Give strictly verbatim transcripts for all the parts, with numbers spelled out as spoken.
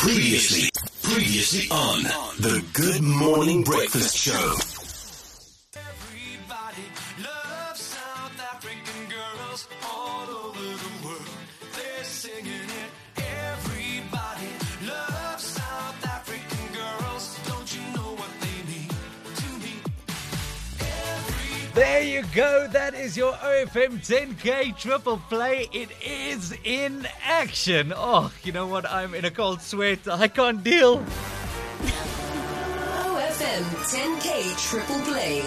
Previously, previously on the Good Morning Breakfast Show. Everybody loves South African girls all over the world. They're singing it. Everybody loves South African girls. Don't you know what they mean to me? There you go. That is your O F M ten K triple play. It is in action. Oh, you know what? I'm in a cold sweat. I can't deal. O F M ten K triple play.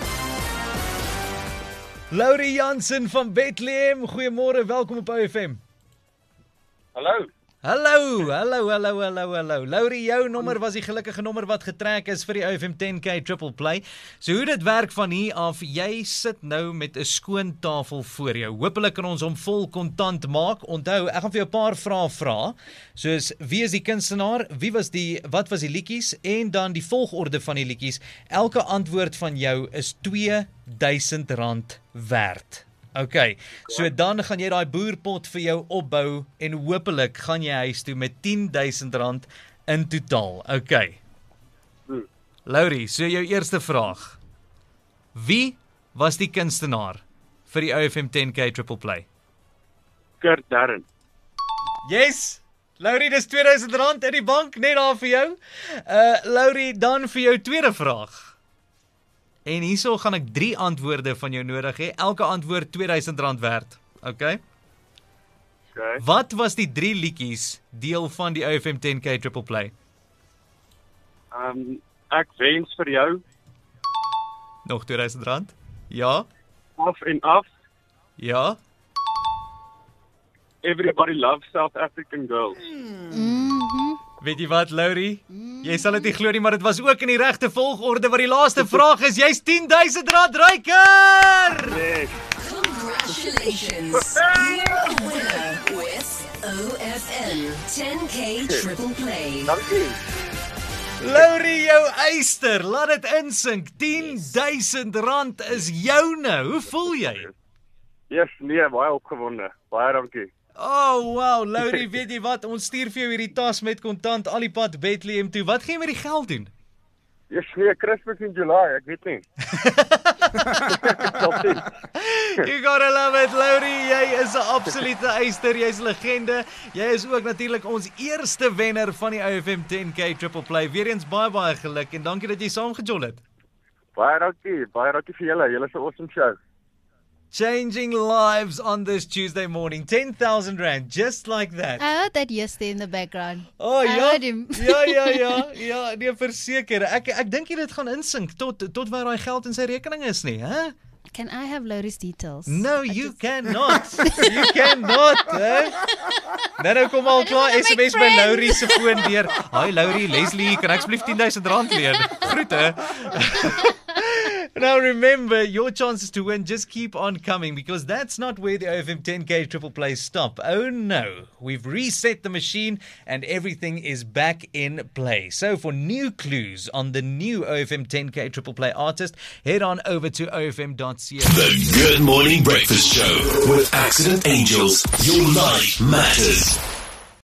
Laurie Jansen van Bethlehem. Goeiemôre, welkom op O F M. Hallo. Hallo, hallo, hallo, hallo, hallo. Laurie, jou nommer was die gelukkige nommer wat getrek is vir die O F M ten K triple play. So hoe dit werk van hier af, jy sit nou met 'n skoon tafel voor jou. Hoopelik kan ons hom vol kontant maak. Onthou, ek gaan vir jou 'n paar vrae vra. Soos, wie is die kunstenaar? Wie was die, wat was die liedjies? En dan die volgorde van die liedjies. Elke antwoord van jou is twee duisend rand werd. OK, so dan gaan jy daai boerpot vir jou opbou en hopelik gaan jy huis toe met tien duisend rand in totaal. OK. Hmm. Laurie, so jou eerste vraag. Wie was die kunstenaar vir die O F M ten K triple play? Kurt Darren. Yes! Laurie, dis twee duisend rand in die bank, net daar vir jou. Uh, Laurie, dan vir jou tweede vraag. En hierso gaan ek drie antwoorde van jou nodig hê. Elke antwoord twee duisend rand werd. OK? Okay. Wat was die drie liedjies deel van die O F M ten K triple play? Um, ek wens vir jou, Nog twee duisend rand? Ja? af en af. Ja? Everybody loves South African girls. Weet jy wat, Laurie? Jy sal dit nie glo nie, maar dit was ook in die regte volgorde, wat die laaste vraag is. Jy's tien duisend rand ryker! Yes. Congratulations. You're a winner with O F M ten K triple play. Dankie. Laurie, jou eyster, laat dit insink. tien duisend rand is joune. Hoe voel jy? Yes, nee, baie opgewonde. Baie dankie. Oh, wow, Laurie, weet jy wat? Ons stuur vir jou hierdie tas met kontant al die pad Bethlehem toe. Wat gaan jy met die geld doen? Yes, nee, Christmas in July, ek weet nie. Sal sien. You gotta love it, Laurie. Jy is 'n absolute eyster. Jy's 'n legende. Jy is ook natuurlik ons eerste wenner van die O F M ten K triple play. Weereens baie baie geluk en dankie dat jy saamgejol het. Baie dankie. Baie dankie vir julle. Julle is 'n awesome show. Changing lives on this Tuesday morning. ten thousand rand, just like that. I heard that yesterday in the background. Oh I ja, heard him. ja, ja, ja, ja, nee, verseker. Ek ek dink jy dit gaan insink tot tot waar daai geld in sy rekening is nie, hè? Can I have Laurie's details? No, I you just- cannot. You cannot, hè? Nou nou kom al klaar wanna S M S make by friends. Laurie se foon deur. Hi Laurie, Leslie, kan ek asseblief tien duisend rand leen? Groete. Now remember, your chances to win just keep on coming because that's not where the O F M ten K triple play stop. Oh no, we've reset the machine and everything is back in play. So for new clues on the new O F M ten K triple play artist, head on over to O F M dot co. The Good Morning Breakfast Show with Accident Angels. Your life matters.